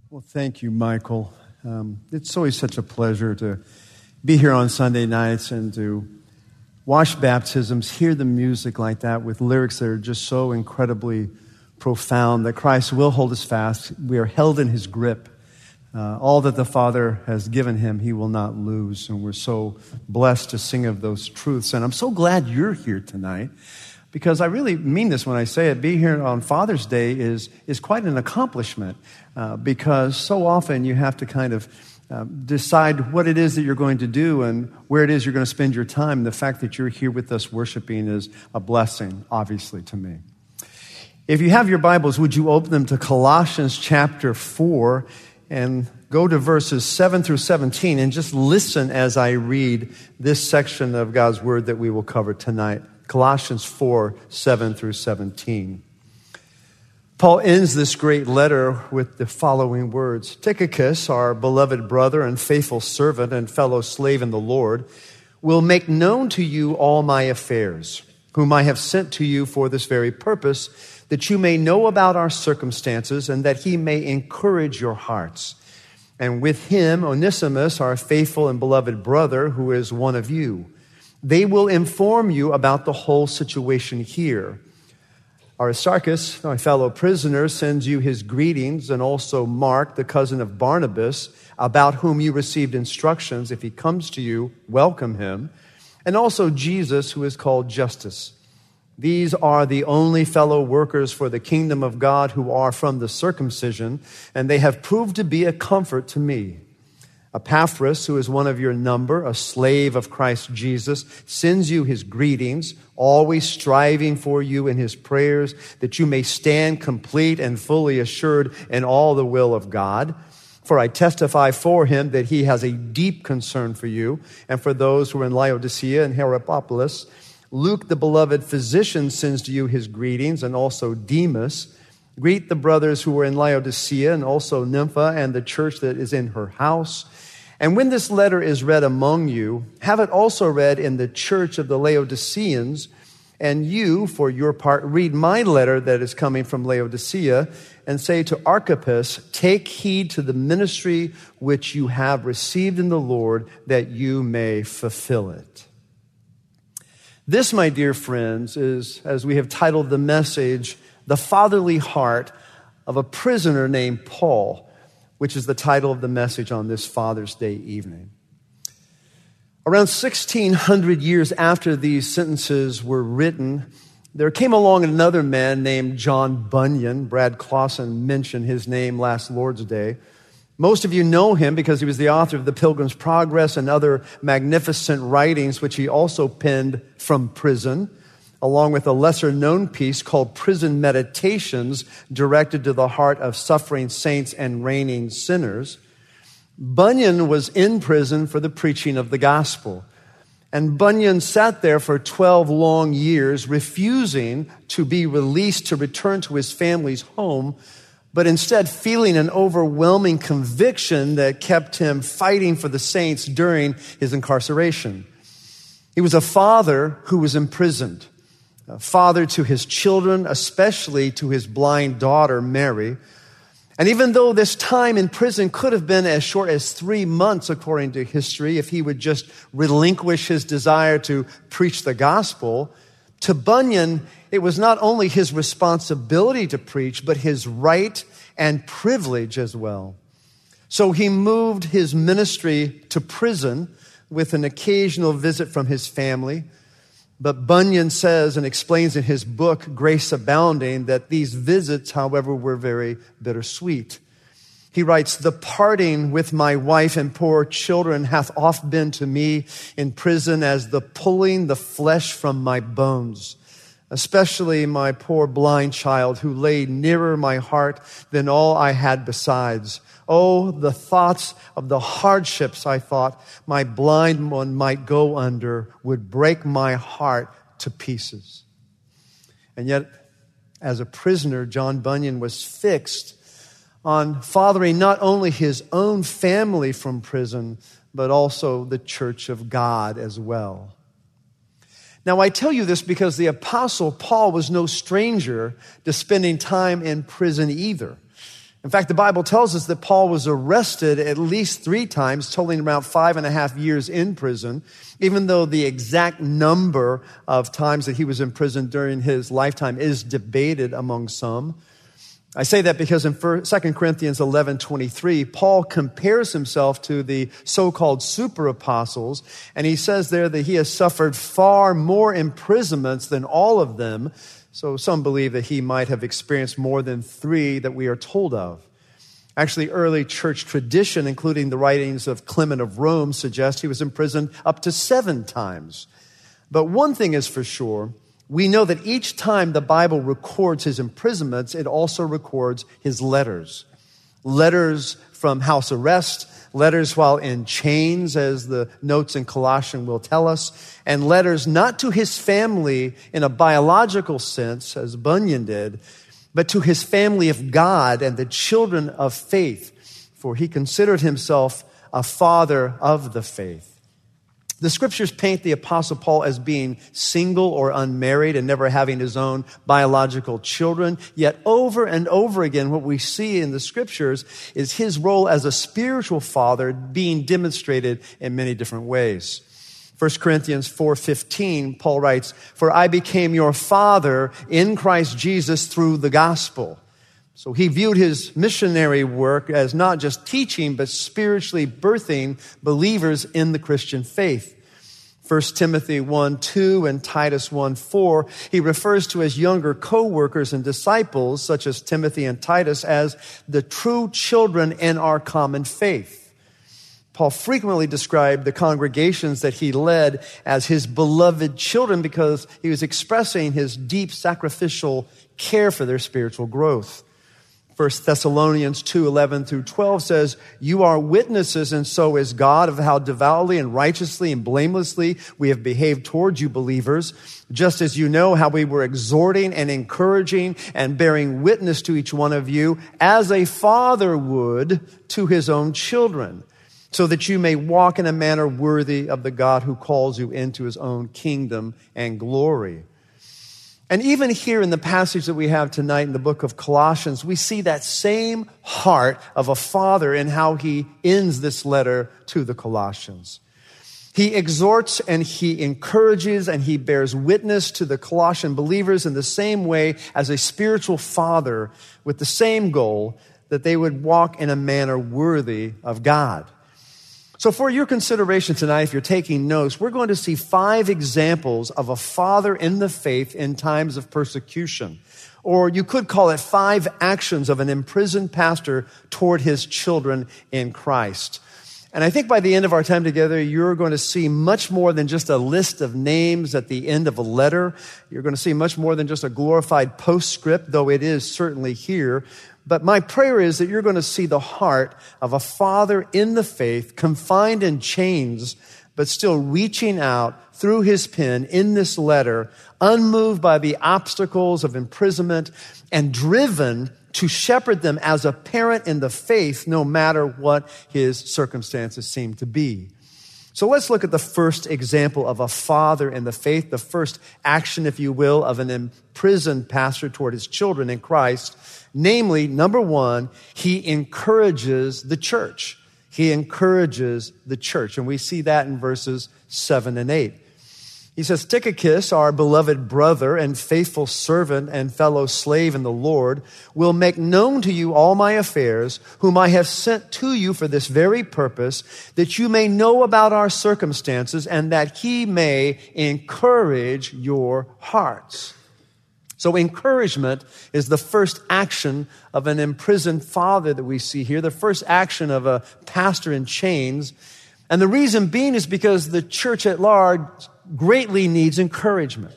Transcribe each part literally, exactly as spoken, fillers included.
Well, thank you, Michael. Um, it's always such a pleasure to be here on Sunday nights and to watch baptisms, hear the music like that with lyrics that are just so incredibly profound that Christ will hold us fast. We are held in his grip. Uh, all that the Father has given him, he will not lose. And we're so blessed to sing of those truths. And I'm so glad you're here tonight, because I really mean this when I say it. Being here on Father's Day is, is quite an accomplishment, uh, because so often you have to kind of uh, decide what it is that you're going to do and where it is you're going to spend your time. The fact that you're here with us worshiping is a blessing, obviously, to me. If you have your Bibles, would you open them to Colossians chapter four and go to verses seven through seventeen and just listen as I read this section of God's Word that we will cover tonight. Colossians four, seven through seventeen. Paul ends this great letter with the following words. Tychicus, our beloved brother and faithful servant and fellow slave in the Lord, will make known to you all my affairs, whom I have sent to you for this very purpose, that you may know about our circumstances and that he may encourage your hearts. And with him, Onesimus, our faithful and beloved brother, who is one of you. They will inform you about the whole situation here. Aristarchus, my fellow prisoner, sends you his greetings, and also Mark, the cousin of Barnabas, about whom you received instructions. If he comes to you, welcome him. And also Jesus, who is called Justus. These are the only fellow workers for the kingdom of God who are from the circumcision, and they have proved to be a comfort to me. Epaphras, who is one of your number, a slave of Christ Jesus, sends you his greetings, always striving for you in his prayers, that you may stand complete and fully assured in all the will of God. For I testify for him that he has a deep concern for you and for those who are in Laodicea and Hierapolis. Luke, the beloved physician, sends to you his greetings, and also Demas. Greet the brothers who are in Laodicea, and also Nympha and the church that is in her house. And when this letter is read among you, have it also read in the church of the Laodiceans. And you, for your part, read my letter that is coming from Laodicea, and say to Archippus, take heed to the ministry which you have received in the Lord, that you may fulfill it. This, my dear friends, is, as we have titled the message, the fatherly heart of a prisoner named Paul, which is the title of the message on this Father's Day evening. Around sixteen hundred years after these sentences were written, there came along another man named John Bunyan. Brad Clausen mentioned his name last Lord's Day. Most of you know him because he was the author of The Pilgrim's Progress and other magnificent writings, which he also penned from prison, along with a lesser-known piece called Prison Meditations, directed to the heart of suffering saints and reigning sinners. Bunyan was in prison for the preaching of the gospel. And Bunyan sat there for twelve long years, refusing to be released to return to his family's home, but instead feeling an overwhelming conviction that kept him fighting for the saints during his incarceration. He was a father who was imprisoned, a father to his children, especially to his blind daughter, Mary. And even though this time in prison could have been as short as three months, according to history, if he would just relinquish his desire to preach the gospel, to Bunyan, it was not only his responsibility to preach, but his right and privilege as well. So he moved his ministry to prison with an occasional visit from his family. But Bunyan says and explains in his book, Grace Abounding, that these visits, however, were very bittersweet. He writes, the parting with my wife and poor children hath oft been to me in prison as the pulling the flesh from my bones, especially my poor blind child who lay nearer my heart than all I had besides. Oh, the thoughts of the hardships I thought my blind one might go under would break my heart to pieces. And yet, as a prisoner, John Bunyan was fixed on fathering not only his own family from prison, but also the church of God as well. Now, I tell you this because the Apostle Paul was no stranger to spending time in prison either. In fact, the Bible tells us that Paul was arrested at least three times, totaling around five and a half years in prison, even though the exact number of times that he was in prison during his lifetime is debated among some. I say that because in Second Corinthians eleven twenty-three, Paul compares himself to the so-called super apostles, and he says there that he has suffered far more imprisonments than all of them. So some believe that he might have experienced more than three that we are told of. Actually, early church tradition, including the writings of Clement of Rome, suggests he was imprisoned up to seven times. But one thing is for sure, we know that each time the Bible records his imprisonments, it also records his letters. Letters from house arrest, letters while in chains, as the notes in Colossians will tell us, and letters not to his family in a biological sense, as Bunyan did, but to his family of God and the children of faith, for he considered himself a father of the faith. The scriptures paint the Apostle Paul as being single or unmarried and never having his own biological children. Yet over and over again, what we see in the scriptures is his role as a spiritual father being demonstrated in many different ways. First Corinthians four fifteen, Paul writes, "For I became your father in Christ Jesus through the gospel." So he viewed his missionary work as not just teaching, but spiritually birthing believers in the Christian faith. First Timothy one two and Titus one four, he refers to his younger co-workers and disciples, such as Timothy and Titus, as the true children in our common faith. Paul frequently described the congregations that he led as his beloved children because he was expressing his deep sacrificial care for their spiritual growth. First Thessalonians two eleven through twelve says, "You are witnesses, and so is God, of how devoutly and righteously and blamelessly we have behaved towards you believers, just as you know how we were exhorting and encouraging and bearing witness to each one of you, as a father would to his own children, so that you may walk in a manner worthy of the God who calls you into his own kingdom and glory." And even here in the passage that we have tonight in the book of Colossians, we see that same heart of a father in how he ends this letter to the Colossians. He exhorts and he encourages and he bears witness to the Colossian believers in the same way as a spiritual father, with the same goal that they would walk in a manner worthy of God. So for your consideration tonight, if you're taking notes, we're going to see five examples of a father in the faith in times of persecution. Or you could call it five actions of an imprisoned pastor toward his children in Christ. And I think by the end of our time together, you're going to see much more than just a list of names at the end of a letter. You're going to see much more than just a glorified postscript, though it is certainly here. But my prayer is that you're going to see the heart of a father in the faith, confined in chains, but still reaching out through his pen in this letter, unmoved by the obstacles of imprisonment and driven to shepherd them as a parent in the faith, no matter what his circumstances seem to be. So let's look at the first example of a father in the faith, the first action, if you will, of an imprisoned pastor toward his children in Christ. Namely, number one, he encourages the church. He encourages the church. And we see that in verses seven and eight. He says, "Tychicus, our beloved brother and faithful servant and fellow slave in the Lord, will make known to you all my affairs, whom I have sent to you for this very purpose, that you may know about our circumstances and that he may encourage your hearts." So encouragement is the first action of an imprisoned father that we see here, the first action of a pastor in chains. And the reason being is because the church at large greatly needs encouragement.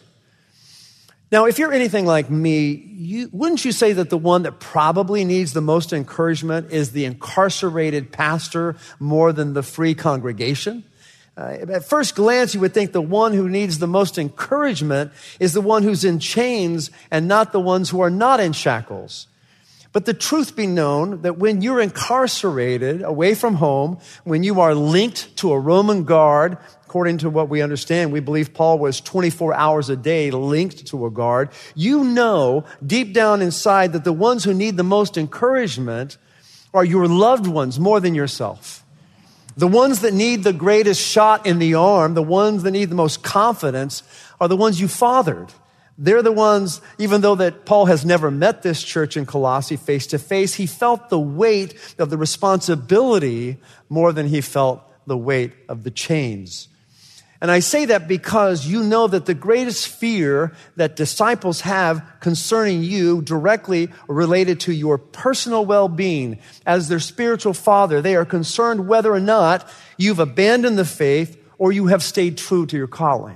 Now, if you're anything like me, you, wouldn't you say that the one that probably needs the most encouragement is the incarcerated pastor more than the free congregation? Uh, at first glance, you would think the one who needs the most encouragement is the one who's in chains and not the ones who are not in shackles. But the truth be known that when you're incarcerated away from home, when you are linked to a Roman guard, according to what we understand, we believe Paul was twenty-four hours a day linked to a guard, you know deep down inside that the ones who need the most encouragement are your loved ones more than yourself. The ones that need the greatest shot in the arm, the ones that need the most confidence, are the ones you fathered. They're the ones, even though that Paul has never met this church in Colossae face to face, he felt the weight of the responsibility more than he felt the weight of the chains. And I say that because you know that the greatest fear that disciples have concerning you directly related to your personal well-being as their spiritual father, they are concerned whether or not you've abandoned the faith or you have stayed true to your calling.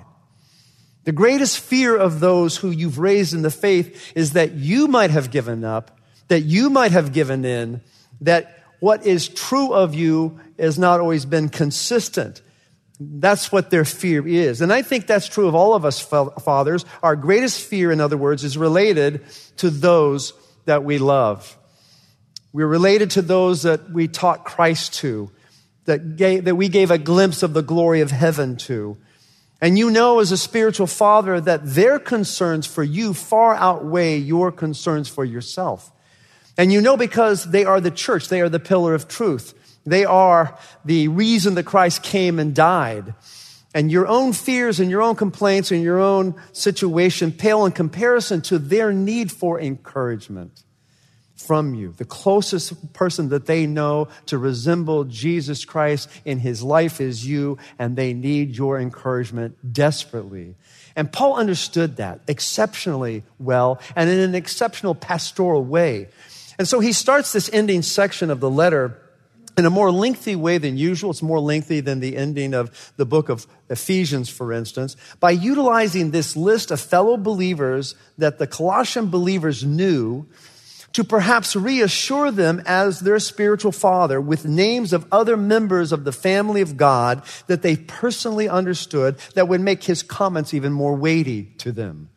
The greatest fear of those who you've raised in the faith is that you might have given up, that you might have given in, that what is true of you has not always been consistent. That's what their fear is. And I think that's true of all of us fathers. Our greatest fear, in other words, is related to those that we love. We're related to those that we taught Christ to, that, gave, that we gave a glimpse of the glory of heaven to. And you know as a spiritual father that their concerns for you far outweigh your concerns for yourself. And you know because they are the church, they are the pillar of truth. They are the reason that Christ came and died. And your own fears and your own complaints and your own situation pale in comparison to their need for encouragement from you. The closest person that they know to resemble Jesus Christ in his life is you, and they need your encouragement desperately. And Paul understood that exceptionally well and in an exceptional pastoral way. And so he starts this ending section of the letter in a more lengthy way than usual. It's more lengthy than the ending of the book of Ephesians, for instance, by utilizing this list of fellow believers that the Colossian believers knew to perhaps reassure them as their spiritual father with names of other members of the family of God that they personally understood that would make his comments even more weighty to them.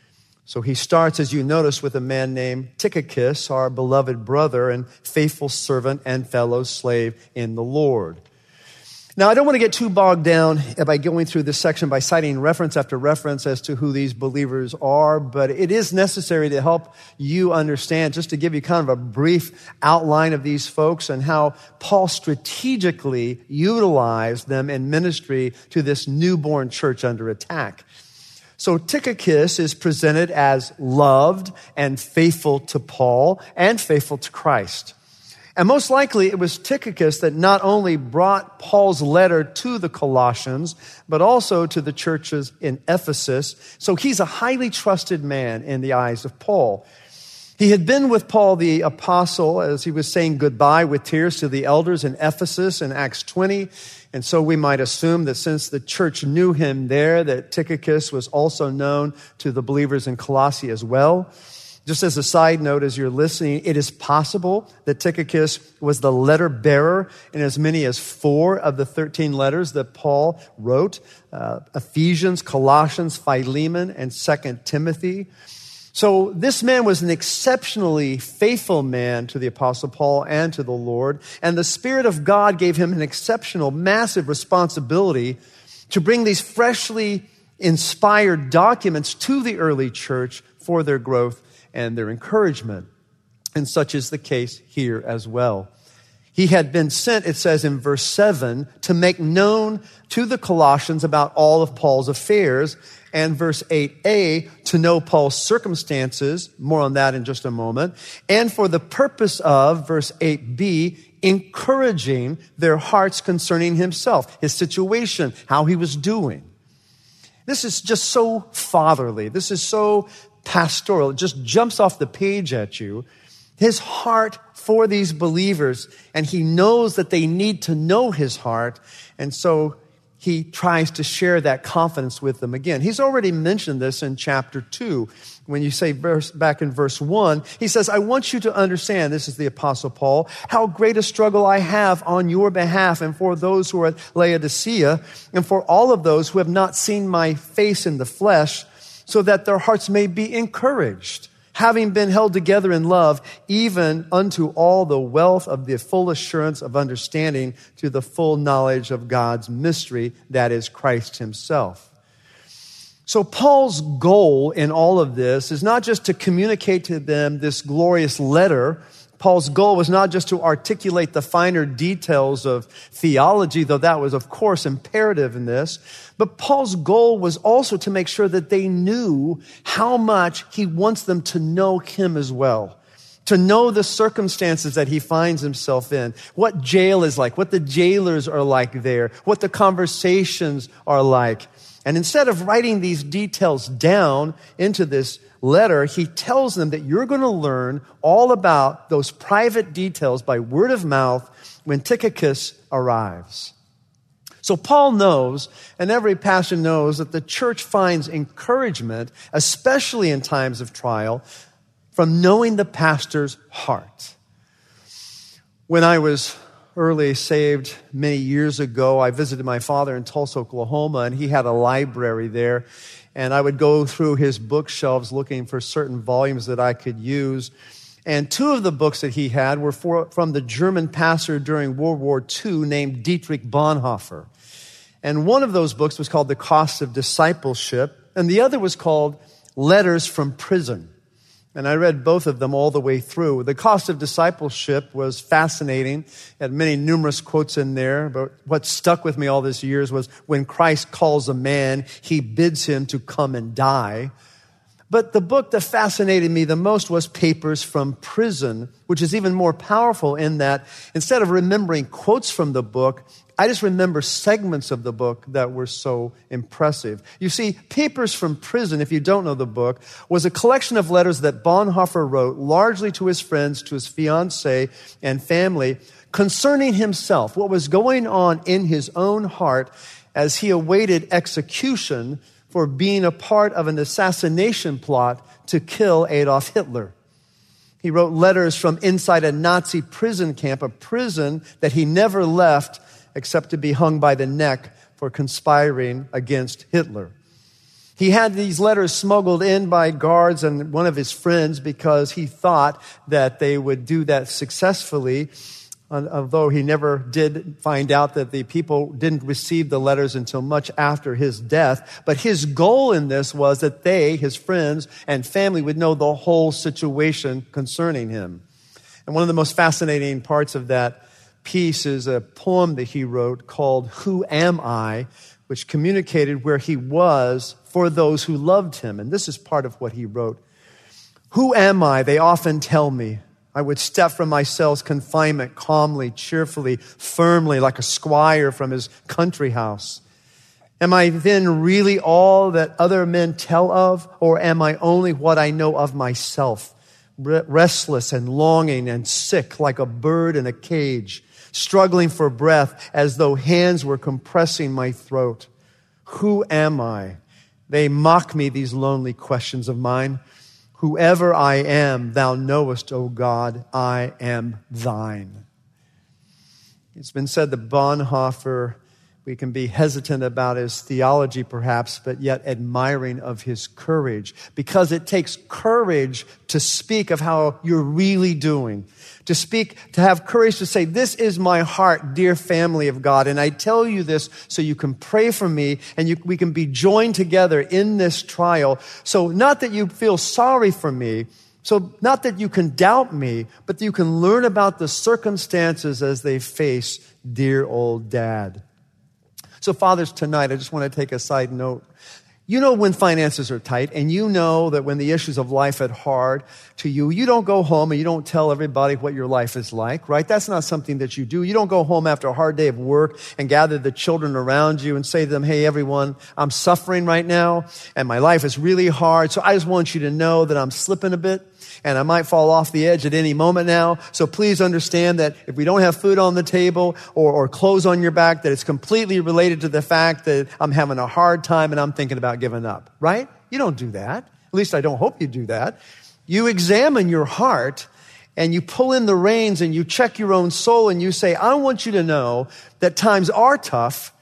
So he starts, as you notice, with a man named Tychicus, our beloved brother and faithful servant and fellow slave in the Lord. Now, I don't want to get too bogged down by going through this section by citing reference after reference as to who these believers are, but it is necessary to help you understand, just to give you kind of a brief outline of these folks and how Paul strategically utilized them in ministry to this newborn church under attack. So Tychicus is presented as loved and faithful to Paul and faithful to Christ. And most likely it was Tychicus that not only brought Paul's letter to the Colossians, but also to the churches in Ephesus. So he's a highly trusted man in the eyes of Paul. He had been with Paul the apostle as he was saying goodbye with tears to the elders in Ephesus in Acts twenty. And so we might assume that since the church knew him there, that Tychicus was also known to the believers in Colossae as well. Just as a side note, as you're listening, it is possible that Tychicus was the letter bearer in as many as four of the thirteen letters that Paul wrote, uh, Ephesians, Colossians, Philemon, and Second Timothy. So this man was an exceptionally faithful man to the Apostle Paul and to the Lord, and the Spirit of God gave him an exceptional, massive responsibility to bring these freshly inspired documents to the early church for their growth and their encouragement. And such is the case here as well. He had been sent, it says in verse seven, to make known to the Colossians about all of Paul's affairs, and verse eight a, to know Paul's circumstances, more on that in just a moment, and for the purpose of, verse eight b, encouraging their hearts concerning himself, his situation, how he was doing. This is just so fatherly. This is so pastoral. It just jumps off the page at you. His heart for these believers, and he knows that they need to know his heart, and so he tries to share that confidence with them again. He's already mentioned this in chapter two. When you say verse, back in verse one, he says, I want you to understand, this is the Apostle Paul, how great a struggle I have on your behalf and for those who are at Laodicea and for all of those who have not seen my face in the flesh, so that their hearts may be encouraged having been held together in love, even unto all the wealth of the full assurance of understanding, to the full knowledge of God's mystery, that is Christ himself. So Paul's goal in all of this is not just to communicate to them this glorious letter. Paul's goal was not just to articulate the finer details of theology, though that was, of course, imperative in this. But Paul's goal was also to make sure that they knew how much he wants them to know him as well, to know the circumstances that he finds himself in, what jail is like, what the jailers are like there, what the conversations are like. And instead of writing these details down into this letter, he tells them that you're going to learn all about those private details by word of mouth when Tychicus arrives. So Paul knows, and every pastor knows, that the church finds encouragement, especially in times of trial, from knowing the pastor's heart. When I was early saved many years ago, I visited my father in Tulsa, Oklahoma, and he had a library there. And I would go through his bookshelves looking for certain volumes that I could use. And two of the books that he had were for, from the German pastor during World War Two named Dietrich Bonhoeffer. And one of those books was called The Cost of Discipleship, and the other was called Letters from Prison. And I read both of them all the way through. The Cost of Discipleship was fascinating. It had many numerous quotes in there. But what stuck with me all these years was when Christ calls a man, he bids him to come and die. But the book that fascinated me the most was Papers from Prison, which is even more powerful in that instead of remembering quotes from the book, I just remember segments of the book that were so impressive. You see, Papers from Prison, if you don't know the book, was a collection of letters that Bonhoeffer wrote largely to his friends, to his fiancée and family, concerning himself, what was going on in his own heart as he awaited execution for being a part of an assassination plot to kill Adolf Hitler. He wrote letters from inside a Nazi prison camp, a prison that he never left except to be hung by the neck for conspiring against Hitler. He had these letters smuggled in by guards and one of his friends because he thought that they would do that successfully, although he never did find out that the people didn't receive the letters until much after his death. But his goal in this was that they, his friends and family, would know the whole situation concerning him. And one of the most fascinating parts of that piece is a poem that he wrote called Who Am I?, which communicated where he was for those who loved him. And this is part of what he wrote. Who am I? They often tell me. I would step from my cell's confinement calmly, cheerfully, firmly, like a squire from his country house. Am I then really all that other men tell of, or am I only what I know of myself? Restless and longing and sick like a bird in a cage, struggling for breath as though hands were compressing my throat. Who am I? They mock me, these lonely questions of mine. Whoever I am, thou knowest, O God, I am thine. It's been said that Bonhoeffer, we can be hesitant about his theology perhaps, but yet admiring of his courage, because it takes courage to speak of how you're really doing, to speak, to have courage to say, this is my heart, dear family of God, and I tell you this so you can pray for me and you, we can be joined together in this trial. So not that you feel sorry for me, so not that you can doubt me, but that you can learn about the circumstances as they face dear old dad. So fathers, tonight, I just want to take a side note. You know when finances are tight, and you know that when the issues of life are hard to you, you don't go home and you don't tell everybody what your life is like, right? That's not something that you do. You don't go home after a hard day of work and gather the children around you and say to them, hey, everyone, I'm suffering right now, and my life is really hard, so I just want you to know that I'm slipping a bit, and I might fall off the edge at any moment now. So please understand that if we don't have food on the table or, or clothes on your back, that it's completely related to the fact that I'm having a hard time and I'm thinking about giving up, right? You don't do that. At least I don't hope you do that. You examine your heart and you pull in the reins and you check your own soul and you say, I want you to know that times are tough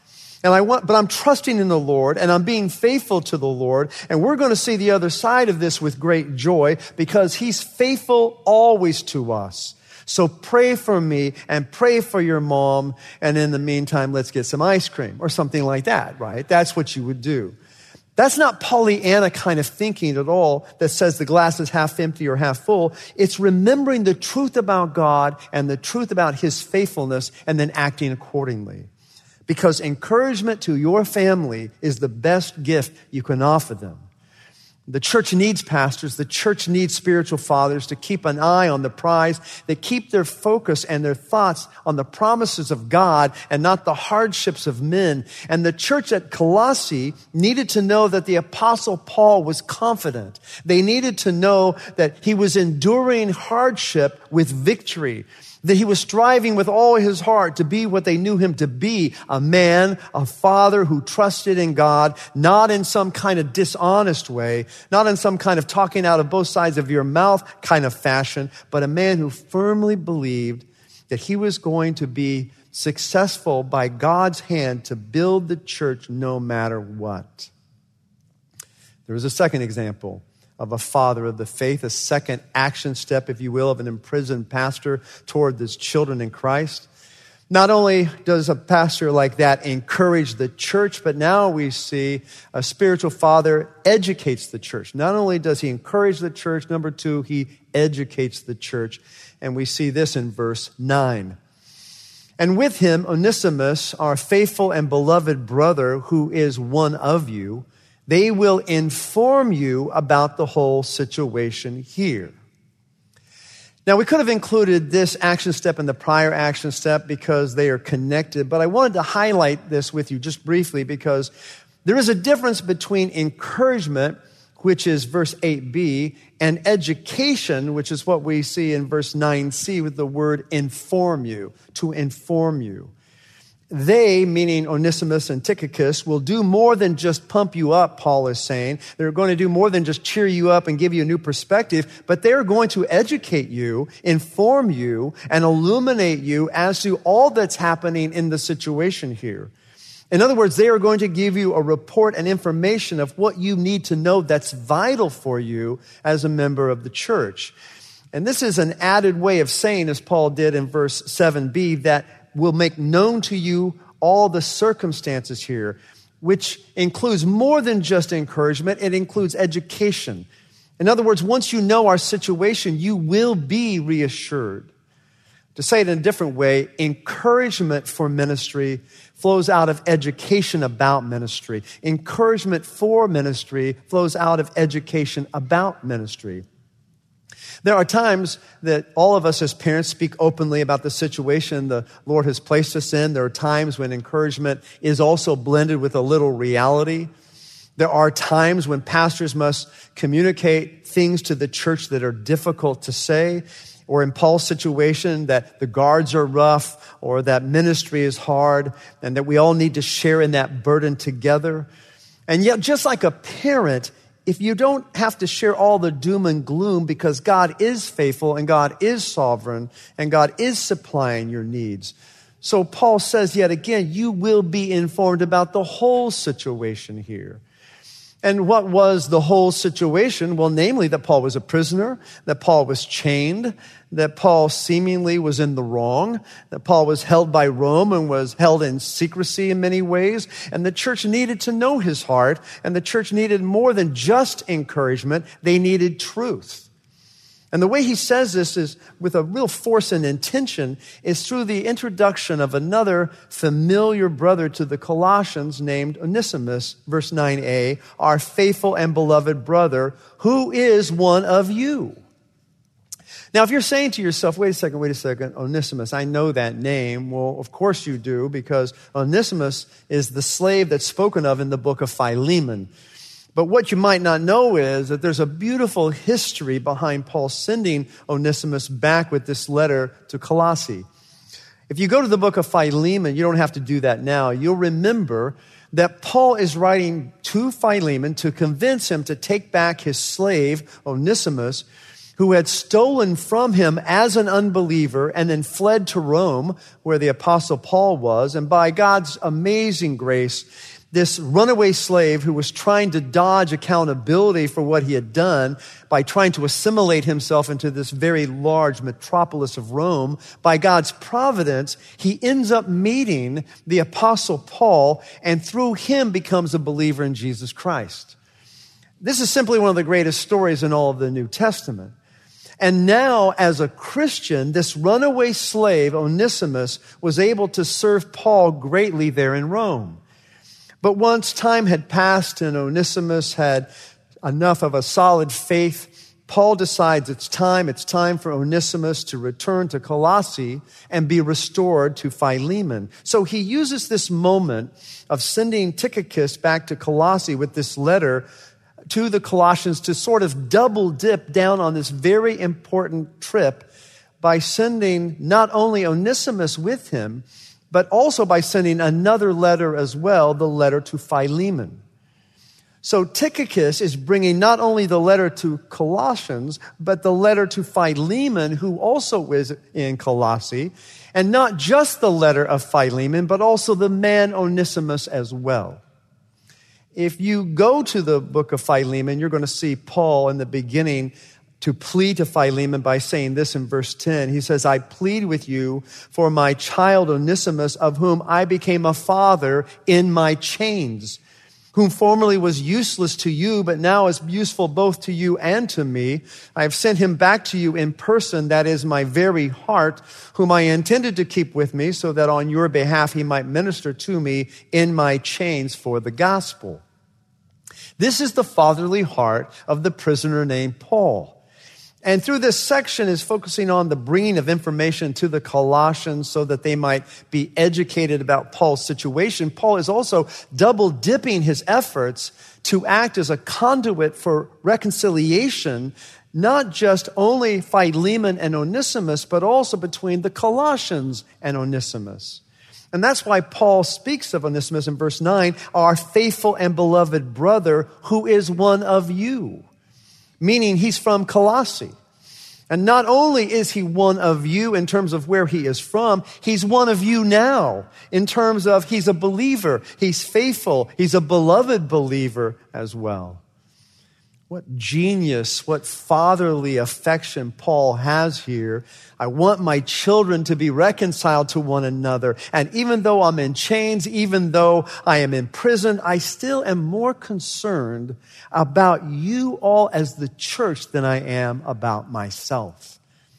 And I want, but I'm trusting in the Lord and I'm being faithful to the Lord. And we're going to see the other side of this with great joy because he's faithful always to us. So pray for me and pray for your mom. And in the meantime, let's get some ice cream or something like that, right? That's what you would do. That's not Pollyanna kind of thinking at all that says the glass is half empty or half full. It's remembering the truth about God and the truth about his faithfulness and then acting accordingly. Because encouragement to your family is the best gift you can offer them. The church needs pastors. The church needs spiritual fathers to keep an eye on the prize, that keep their focus and their thoughts on the promises of God and not the hardships of men. And the church at Colossae needed to know that the Apostle Paul was confident. They needed to know that he was enduring hardship with victory, that he was striving with all his heart to be what they knew him to be, a man, a father who trusted in God, not in some kind of dishonest way, not in some kind of talking out of both sides of your mouth kind of fashion, but a man who firmly believed that he was going to be successful by God's hand to build the church no matter what. There was a second example of a father of the faith, a second action step, if you will, of an imprisoned pastor toward his children in Christ. Not only does a pastor like that encourage the church, but now we see a spiritual father educates the church. Not only does he encourage the church, number two, he educates the church. And we see this in verse nine. And with him, Onesimus, our faithful and beloved brother, who is one of you, they will inform you about the whole situation here. Now, we could have included this action step in the prior action step because they are connected, but I wanted to highlight this with you just briefly because there is a difference between encouragement, which is verse eight b, and education, which is what we see in verse nine c with the word inform you, to inform you. They, meaning Onesimus and Tychicus, will do more than just pump you up, Paul is saying. They're going to do more than just cheer you up and give you a new perspective, but they're going to educate you, inform you, and illuminate you as to all that's happening in the situation here. In other words, they are going to give you a report and information of what you need to know that's vital for you as a member of the church. And this is an added way of saying, as Paul did in verse seven b, that will make known to you all the circumstances here, which includes more than just encouragement. It includes education. In other words, once you know our situation, you will be reassured. To say it in a different way, encouragement for ministry flows out of education about ministry. Encouragement for ministry flows out of education about ministry. There are times that all of us as parents speak openly about the situation the Lord has placed us in. There are times when encouragement is also blended with a little reality. There are times when pastors must communicate things to the church that are difficult to say, or in Paul's situation, that the guards are rough, or that ministry is hard, and that we all need to share in that burden together. And yet, just like a parent, if you don't have to share all the doom and gloom because God is faithful and God is sovereign and God is supplying your needs. So Paul says yet again, you will be informed about the whole situation here. And what was the whole situation? Well, namely that Paul was a prisoner, that Paul was chained, that Paul seemingly was in the wrong, that Paul was held by Rome and was held in secrecy in many ways. And the church needed to know his heart, and the church needed more than just encouragement. They needed truth. And the way he says this is with a real force and intention is through the introduction of another familiar brother to the Colossians named Onesimus, verse nine a, our faithful and beloved brother, who is one of you. Now, if you're saying to yourself, wait a second, wait a second, Onesimus, I know that name. Well, of course you do, because Onesimus is the slave that's spoken of in the book of Philemon. But what you might not know is that there's a beautiful history behind Paul sending Onesimus back with this letter to Colossae. If you go to the book of Philemon, you don't have to do that now. You'll remember that Paul is writing to Philemon to convince him to take back his slave, Onesimus, who had stolen from him as an unbeliever and then fled to Rome, where the Apostle Paul was. And by God's amazing grace, this runaway slave who was trying to dodge accountability for what he had done by trying to assimilate himself into this very large metropolis of Rome, by God's providence, he ends up meeting the Apostle Paul and through him becomes a believer in Jesus Christ. This is simply one of the greatest stories in all of the New Testament. And now, as a Christian, this runaway slave, Onesimus, was able to serve Paul greatly there in Rome. But once time had passed and Onesimus had enough of a solid faith, Paul decides it's time, it's time for Onesimus to return to Colossae and be restored to Philemon. So he uses this moment of sending Tychicus back to Colossae with this letter to the Colossians to sort of double dip down on this very important trip by sending not only Onesimus with him, but also by sending another letter as well, the letter to Philemon. So Tychicus is bringing not only the letter to Colossians, but the letter to Philemon, who also is in Colossae, and not just the letter of Philemon, but also the man Onesimus as well. If you go to the book of Philemon, you're going to see Paul in the beginning to plead to Philemon by saying this in verse ten. He says, I plead with you for my child Onesimus, of whom I became a father in my chains, whom formerly was useless to you, but now is useful both to you and to me. I have sent him back to you in person, that is my very heart, whom I intended to keep with me, so that on your behalf he might minister to me in my chains for the gospel. This is the fatherly heart of the prisoner named Paul. And through this section is focusing on the bringing of information to the Colossians so that they might be educated about Paul's situation. Paul is also double dipping his efforts to act as a conduit for reconciliation, not just only Philemon and Onesimus, but also between the Colossians and Onesimus. And that's why Paul speaks of Onesimus in verse nine, our faithful and beloved brother who is one of you. Meaning he's from Colossae. And not only is he one of you in terms of where he is from, he's one of you now in terms of he's a believer, he's faithful, he's a beloved believer as well. What genius, what fatherly affection Paul has here. I want my children to be reconciled to one another. And even though I'm in chains, even though I am in prison, I still am more concerned about you all as the church than I am about myself.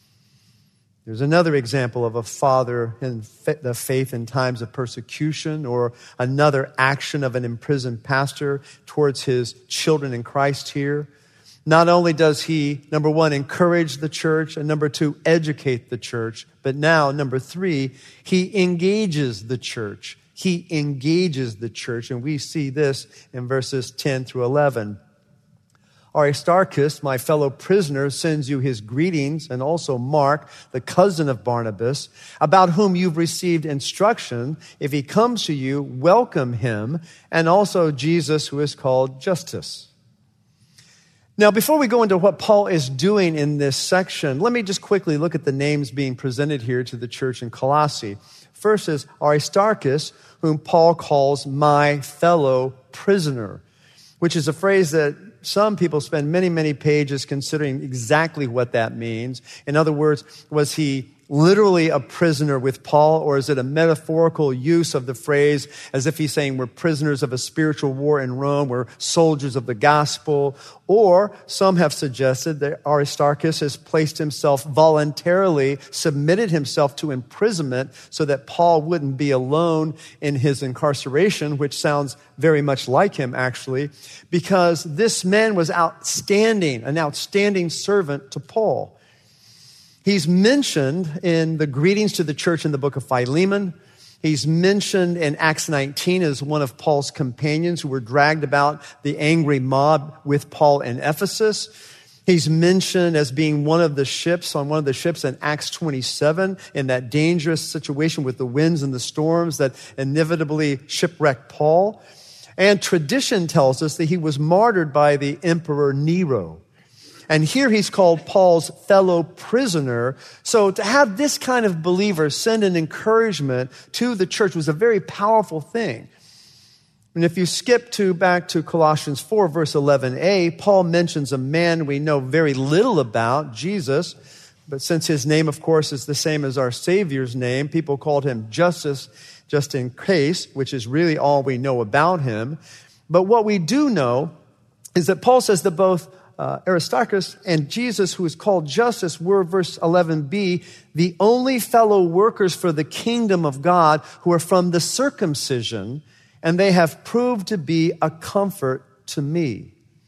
There's another example of a father in the faith in times of persecution, or another action of an imprisoned pastor towards his children in Christ here. Not only does he, number one, encourage the church, and number two, educate the church, but now, number three, he engages the church. He engages the church, and we see this in verses ten through eleven. Aristarchus, my fellow prisoner, sends you his greetings, and also Mark, the cousin of Barnabas, about whom you've received instruction. If he comes to you, welcome him, and also Jesus, who is called Justus. Now, before we go into what Paul is doing in this section, let me just quickly look at the names being presented here to the church in Colossae. First is Aristarchus, whom Paul calls my fellow prisoner, which is a phrase that some people spend many, many pages considering exactly what that means. In other words, was he literally a prisoner with Paul, or is it a metaphorical use of the phrase as if he's saying we're prisoners of a spiritual war in Rome, we're soldiers of the gospel? Or some have suggested that Aristarchus has placed himself voluntarily, submitted himself to imprisonment so that Paul wouldn't be alone in his incarceration, which sounds very much like him actually, because this man was outstanding, an outstanding servant to Paul. He's mentioned in the greetings to the church in the book of Philemon. He's mentioned in Acts nineteen as one of Paul's companions who were dragged about the angry mob with Paul in Ephesus. He's mentioned as being one of the ships, on one of the ships in Acts twenty-seven, in that dangerous situation with the winds and the storms that inevitably shipwrecked Paul. And tradition tells us that he was martyred by the Emperor Nero. And here he's called Paul's fellow prisoner. So to have this kind of believer send an encouragement to the church was a very powerful thing. And if you skip to back to Colossians four, verse eleven a, Paul mentions a man we know very little about, Jesus. But since his name, of course, is the same as our Savior's name, people called him Justus, just in case, which is really all we know about him. But what we do know is that Paul says that both uh, Aristarchus and Jesus, who is called Justus, were, verse eleven b, the only fellow workers for the kingdom of God who are from the circumcision, and they have proved to be a comfort to me.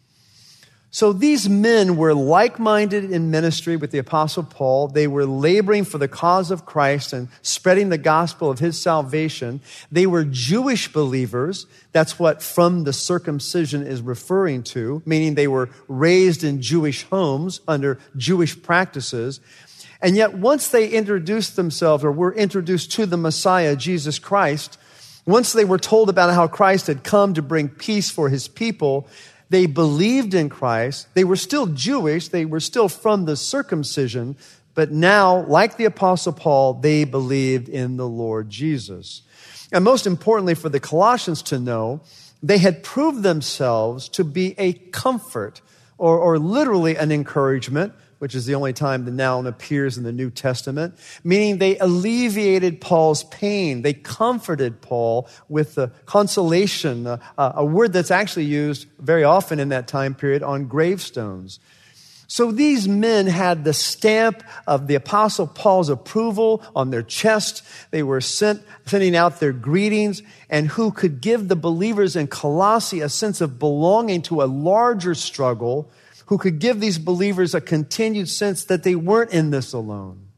So these men were like-minded in ministry with the Apostle Paul. They were laboring for the cause of Christ and spreading the gospel of his salvation. They were Jewish believers. That's what from the circumcision is referring to, meaning they were raised in Jewish homes under Jewish practices. And yet once they introduced themselves or were introduced to the Messiah, Jesus Christ, once they were told about how Christ had come to bring peace for his people, they believed in Christ. They were still Jewish. They were still from the circumcision. But now, like the Apostle Paul, they believed in the Lord Jesus. And most importantly for the Colossians to know, they had proved themselves to be a comfort or, or literally an encouragement, which is the only time the noun appears in the New Testament, meaning they alleviated Paul's pain. They comforted Paul with the consolation, a, a word that's actually used very often in that time period on gravestones. So these men had the stamp of the Apostle Paul's approval on their chest. They were sent, sending out their greetings, and who could give the believers in Colossae a sense of belonging to a larger struggle, who could give these believers a continued sense that they weren't in this alone.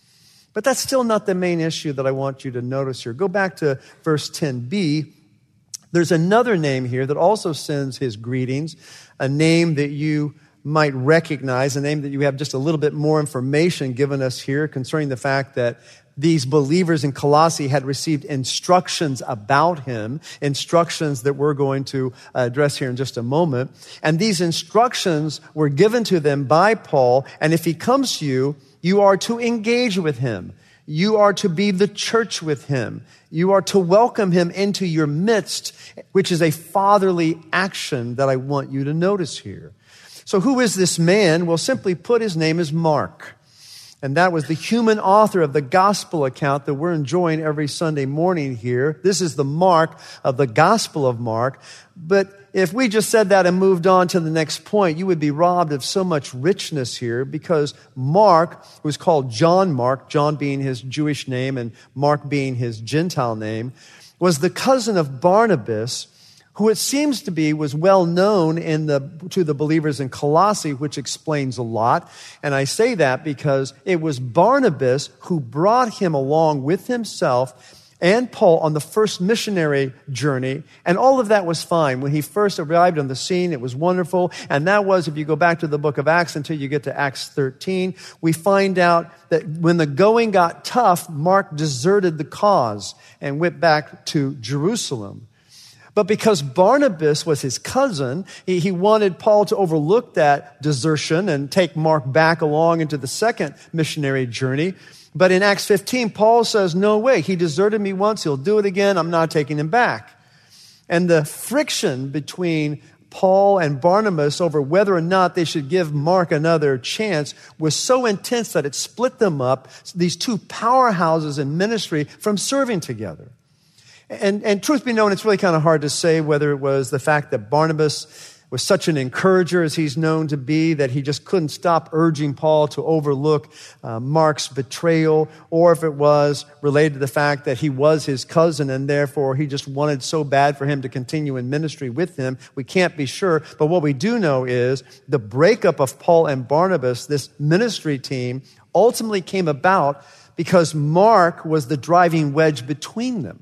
But that's still not the main issue that I want you to notice here. Go back to verse ten b. There's another name here that also sends his greetings, a name that you might recognize, a name that you have just a little bit more information given us here concerning the fact that these believers in Colossae had received instructions about him, instructions that we're going to address here in just a moment. And these instructions were given to them by Paul. And if he comes to you, you are to engage with him. You are to be the church with him. You are to welcome him into your midst, which is a fatherly action that I want you to notice here. So who is this man? Well, simply put, his name is Mark. And that was the human author of the gospel account that we're enjoying every Sunday morning here. This is the Mark of the Gospel of Mark. But if we just said that and moved on to the next point, you would be robbed of so much richness here, because Mark was called John Mark, John being his Jewish name and Mark being his Gentile name, was the cousin of Barnabas, who it seems to be was well known in the, to the believers in Colossae, which explains a lot. And I say that because it was Barnabas who brought him along with himself and Paul on the first missionary journey. And all of that was fine. When he first arrived on the scene, it was wonderful. And that was, if you go back to the book of Acts until you get to Acts thirteen, we find out that when the going got tough, Mark deserted the cause and went back to Jerusalem. But because Barnabas was his cousin, he, he wanted Paul to overlook that desertion and take Mark back along into the second missionary journey. But in Acts fifteen, Paul says, no way, he deserted me once, he'll do it again, I'm not taking him back. And the friction between Paul and Barnabas over whether or not they should give Mark another chance was so intense that it split them up, these two powerhouses in ministry, from serving together. And, and truth be known, it's really kind of hard to say whether it was the fact that Barnabas was such an encourager, as he's known to be, that he just couldn't stop urging Paul to overlook uh, Mark's betrayal, or if it was related to the fact that he was his cousin and therefore he just wanted so bad for him to continue in ministry with him. We can't be sure. But what we do know is the breakup of Paul and Barnabas, this ministry team, ultimately came about because Mark was the driving wedge between them.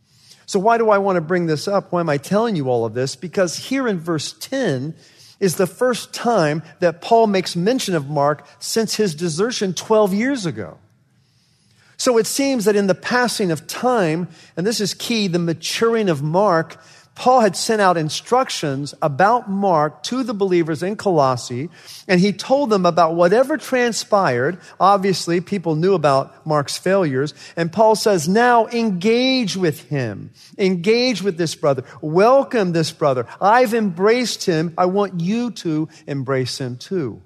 So why do I want to bring this up? Why am I telling you all of this? Because here in verse ten is the first time that Paul makes mention of Mark since his desertion twelve years ago. So it seems that in the passing of time, and this is key, the maturing of Mark, Paul had sent out instructions about Mark to the believers in Colossae, and he told them about whatever transpired. Obviously, people knew about Mark's failures, and Paul says, now engage with him. Engage with this brother. Welcome this brother. I've embraced him. I want you to embrace him too.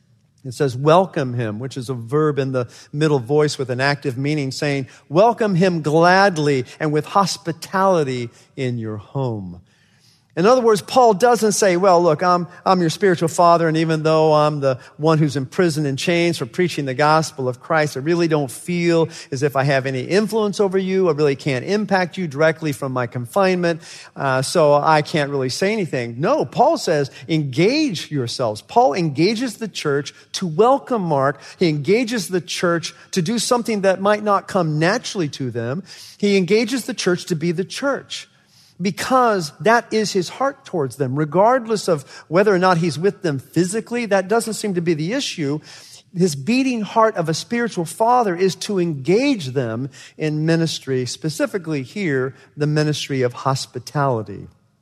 It says, welcome him, which is a verb in the middle voice with an active meaning, saying, welcome him gladly and with hospitality in your home. In other words, Paul doesn't say, well, look, I'm, I'm your spiritual father, and even though I'm the one who's imprisoned in chains for preaching the gospel of Christ, I really don't feel as if I have any influence over you. I really can't impact you directly from my confinement, uh, so I can't really say anything. No, Paul says, engage yourselves. Paul engages the church to welcome Mark. He engages the church to do something that might not come naturally to them. He engages the church to be the church, because that is his heart towards them. Regardless of whether or not he's with them physically, that doesn't seem to be the issue. His beating heart of a spiritual father is to engage them in ministry, specifically here, the ministry of hospitality.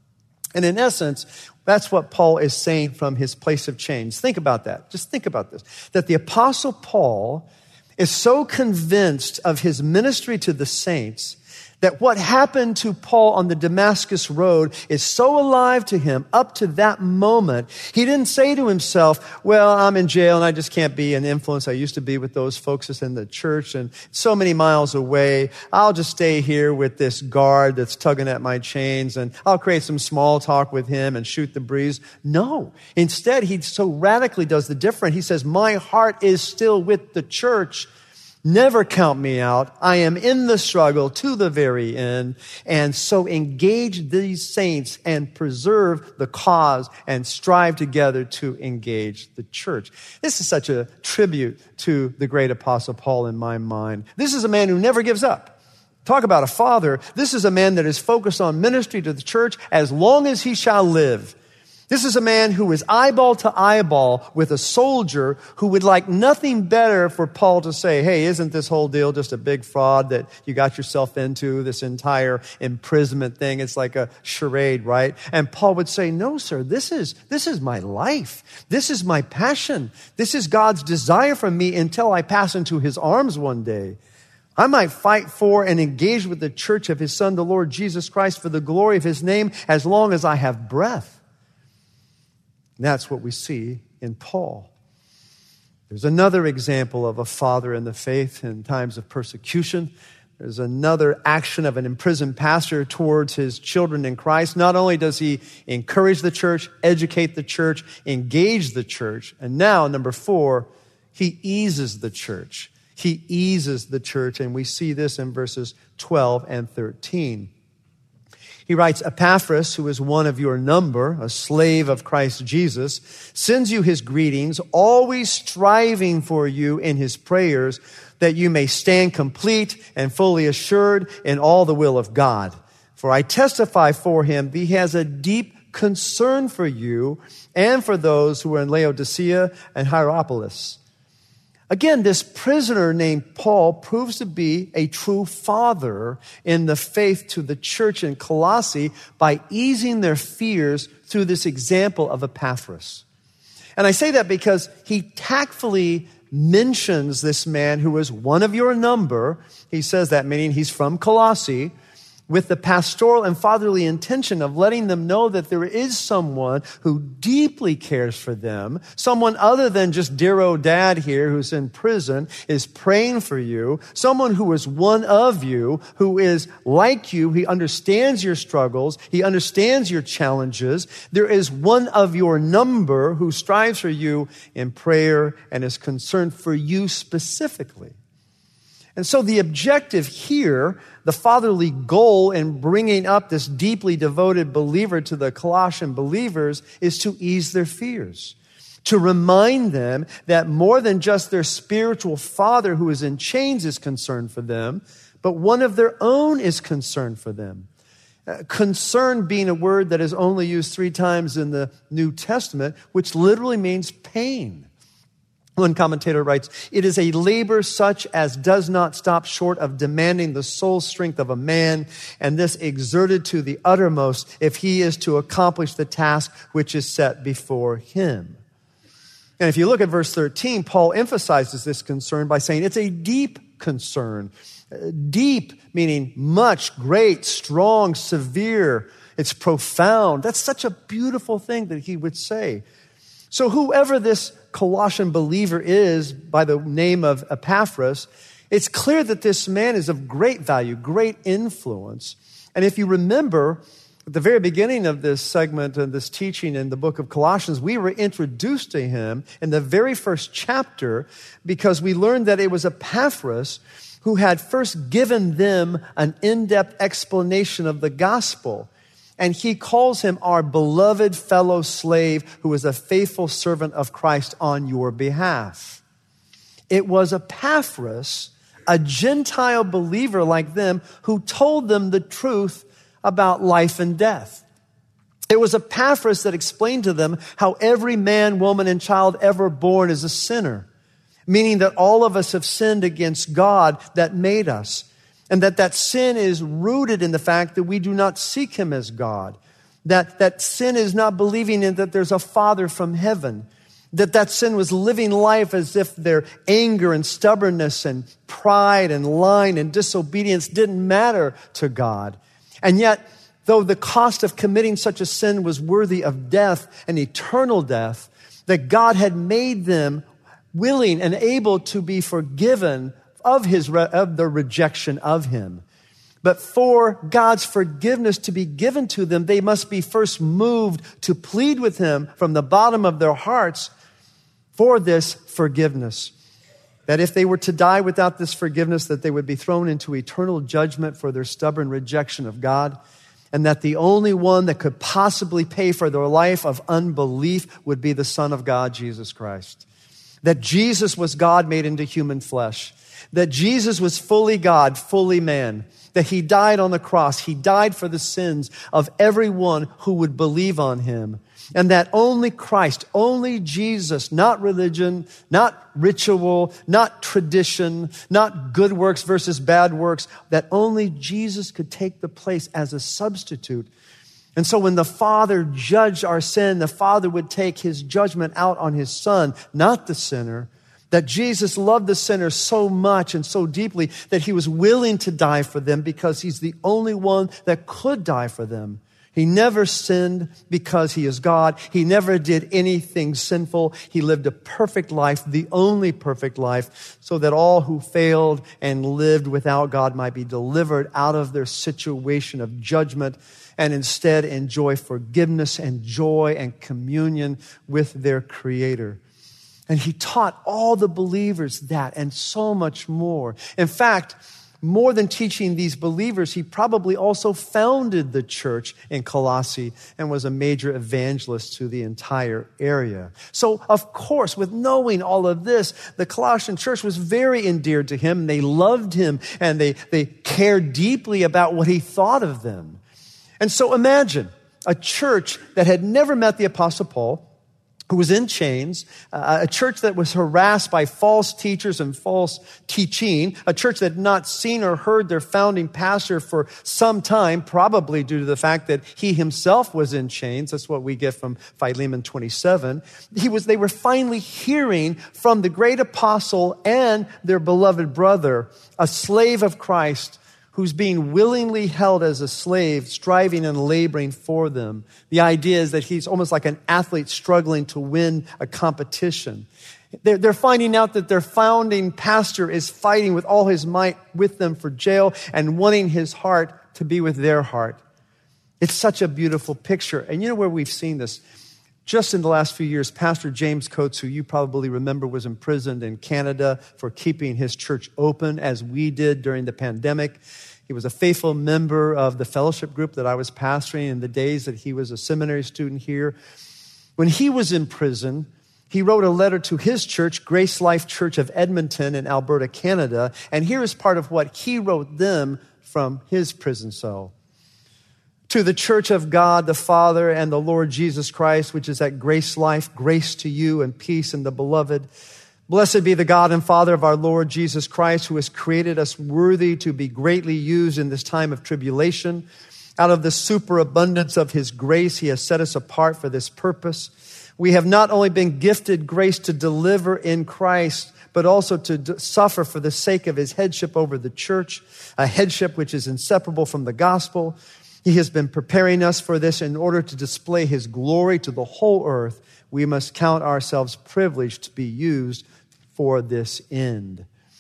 And in essence, that's what Paul is saying from his place of chains. Think about that. Just think about this. That the Apostle Paul is so convinced of his ministry to the saints that what happened to Paul on the Damascus Road is so alive to him up to that moment. He didn't say to himself, well, I'm in jail and I just can't be an influence. I used to be with those folks that's in the church and so many miles away. I'll just stay here with this guard that's tugging at my chains and I'll create some small talk with him and shoot the breeze. No. Instead, he so radically does the different. He says, my heart is still with the church. Never count me out. I am in the struggle to the very end. And so engage these saints and preserve the cause and strive together to engage the church. This is such a tribute to the great Apostle Paul in my mind. This is a man who never gives up. Talk about a father. This is a man that is focused on ministry to the church as long as he shall live. This is a man who is eyeball to eyeball with a soldier who would like nothing better for Paul to say, hey, isn't this whole deal just a big fraud that you got yourself into, this entire imprisonment thing? It's like a charade, right? And Paul would say, no, sir, this is, this is my life. This is my passion. This is God's desire for me until I pass into his arms one day. I might fight for and engage with the church of his son, the Lord Jesus Christ, for the glory of his name, as long as I have breath. That's what we see in Paul. There's another example of a father in the faith in times of persecution. There's another action of an imprisoned pastor towards his children in Christ. Not only does he encourage the church, educate the church, engage the church, and now, number four, he eases the church. He eases the church, and we see this in verses twelve and thirteen. He writes, Epaphras, who is one of your number, a slave of Christ Jesus, sends you his greetings, always striving for you in his prayers, that you may stand complete and fully assured in all the will of God. For I testify for him, he has a deep concern for you and for those who are in Laodicea and Hierapolis. Again, this prisoner named Paul proves to be a true father in the faith to the church in Colossae by easing their fears through this example of Epaphras. And I say that because he tactfully mentions this man who is one of your number. He says that, meaning he's from Colossae, with the pastoral and fatherly intention of letting them know that there is someone who deeply cares for them, someone other than just dear old dad here who's in prison is praying for you, someone who is one of you, who is like you, he understands your struggles, he understands your challenges. There is one of your number who strives for you in prayer and is concerned for you specifically. And so the objective here, the fatherly goal in bringing up this deeply devoted believer to the Colossian believers, is to ease their fears, to remind them that more than just their spiritual father who is in chains is concerned for them, but one of their own is concerned for them. Uh, concern being a word that is only used three times in the New Testament, which literally means pain. One commentator writes, "It is a labor such as does not stop short of demanding the soul strength of a man, and this exerted to the uttermost if he is to accomplish the task which is set before him." And if you look at verse thirteen, Paul emphasizes this concern by saying it's a deep concern. Deep meaning much, great, strong, severe. It's profound. That's such a beautiful thing that he would say. So whoever this Colossian believer is by the name of Epaphras, it's clear that this man is of great value, great influence. And if you remember, at the very beginning of this segment and this teaching in the book of Colossians, we were introduced to him in the very first chapter because we learned that it was Epaphras who had first given them an in-depth explanation of the gospel. And he calls him our beloved fellow slave who is a faithful servant of Christ on your behalf. It was Epaphras, a Gentile believer like them, who told them the truth about life and death. It was Epaphras that explained to them how every man, woman, and child ever born is a sinner, meaning that all of us have sinned against God that made us. And that that sin is rooted in the fact that we do not seek him as God. That that sin is not believing in that there's a Father from heaven. That that sin was living life as if their anger and stubbornness and pride and lying and disobedience didn't matter to God. And yet, though the cost of committing such a sin was worthy of death and eternal death, that God had made them willing and able to be forgiven of his of the rejection of him. But for God's forgiveness to be given to them, they must be first moved to plead with him from the bottom of their hearts for this forgiveness. That if they were to die without this forgiveness, that they would be thrown into eternal judgment for their stubborn rejection of God, and that the only one that could possibly pay for their life of unbelief would be the Son of God, Jesus Christ. That Jesus was God made into human flesh. That Jesus was fully God, fully man. That he died on the cross. He died for the sins of everyone who would believe on him. And that only Christ, only Jesus, not religion, not ritual, not tradition, not good works versus bad works, that only Jesus could take the place as a substitute. And so when the Father judged our sin, the Father would take his judgment out on his Son, not the sinner. That Jesus loved the sinner so much and so deeply that he was willing to die for them because he's the only one that could die for them. He never sinned because he is God. He never did anything sinful. He lived a perfect life, the only perfect life, so that all who failed and lived without God might be delivered out of their situation of judgment and instead enjoy forgiveness and joy and communion with their Creator. And he taught all the believers that and so much more. In fact, more than teaching these believers, he probably also founded the church in Colossae and was a major evangelist to the entire area. So, of course, with knowing all of this, the Colossian church was very endeared to him. They loved him and they, they cared deeply about what he thought of them. And so imagine a church that had never met the Apostle Paul, who was in chains, uh, a church that was harassed by false teachers and false teaching, a church that had not seen or heard their founding pastor for some time, probably due to the fact that he himself was in chains. That's what we get from Philemon twenty-seven. He was, they were finally hearing from the great apostle and their beloved brother, a slave of Christ, who's being willingly held as a slave, striving and laboring for them. The idea is that he's almost like an athlete struggling to win a competition. They're, they're finding out that their founding pastor is fighting with all his might with them for jail and wanting his heart to be with their heart. It's such a beautiful picture. And you know where we've seen this? Just in the last few years, Pastor James Coates, who you probably remember was imprisoned in Canada for keeping his church open as we did during the pandemic. He was a faithful member of the fellowship group that I was pastoring in the days that he was a seminary student here. When he was in prison, he wrote a letter to his church, Grace Life Church of Edmonton in Alberta, Canada. And here is part of what he wrote them from his prison cell. To the church of God, the Father, and the Lord Jesus Christ, which is at Grace Life, grace to you and peace in the beloved. Blessed be the God and Father of our Lord Jesus Christ, who has created us worthy to be greatly used in this time of tribulation. Out of the superabundance of his grace, he has set us apart for this purpose. We have not only been gifted grace to deliver in Christ, but also to d- suffer for the sake of his headship over the church, a headship which is inseparable from the gospel. He has been preparing us for this in order to display his glory to the whole earth. We must count ourselves privileged to be used for this end.